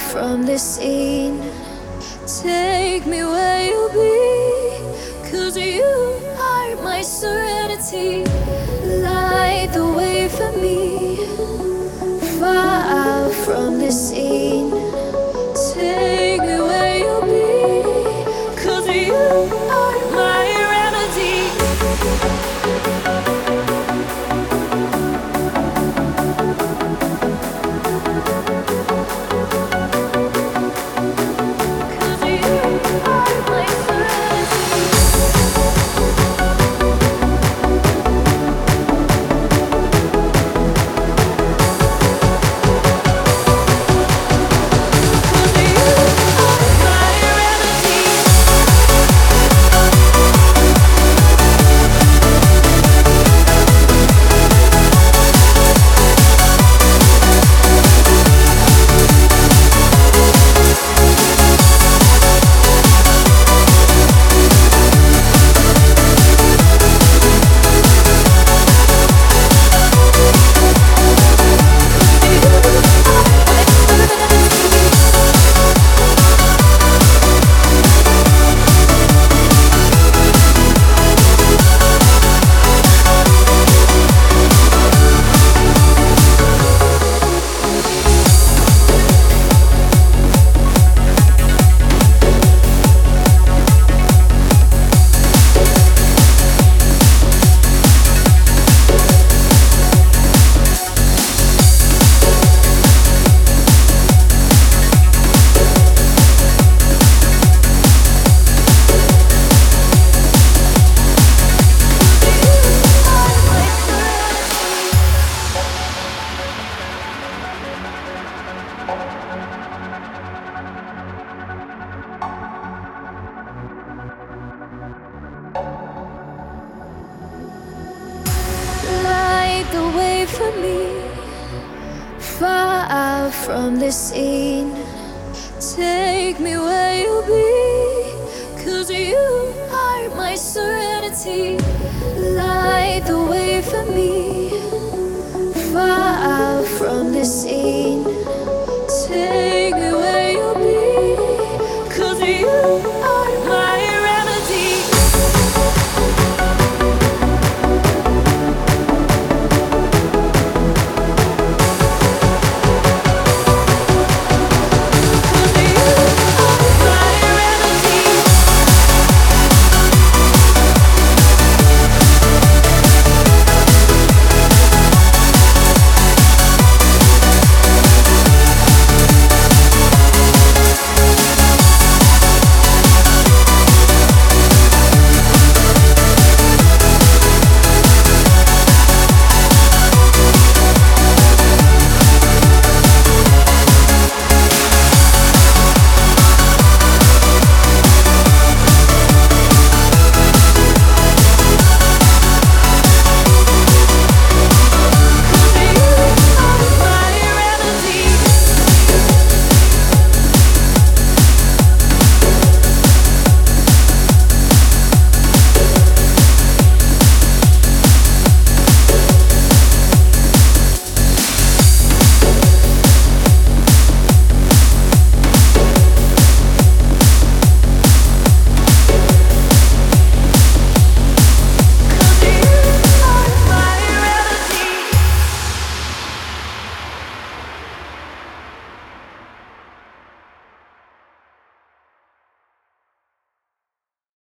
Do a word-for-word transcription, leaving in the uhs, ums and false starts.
from the scene. Take me where you'll be, 'cause you are my serenity. Light the way for me, far from the scene. Take me where you'll be, 'cause you are my remedy. The way for me, far from the scene. Take me where you'll be, 'cause you are my serenity. Light the way for me, far from the scene.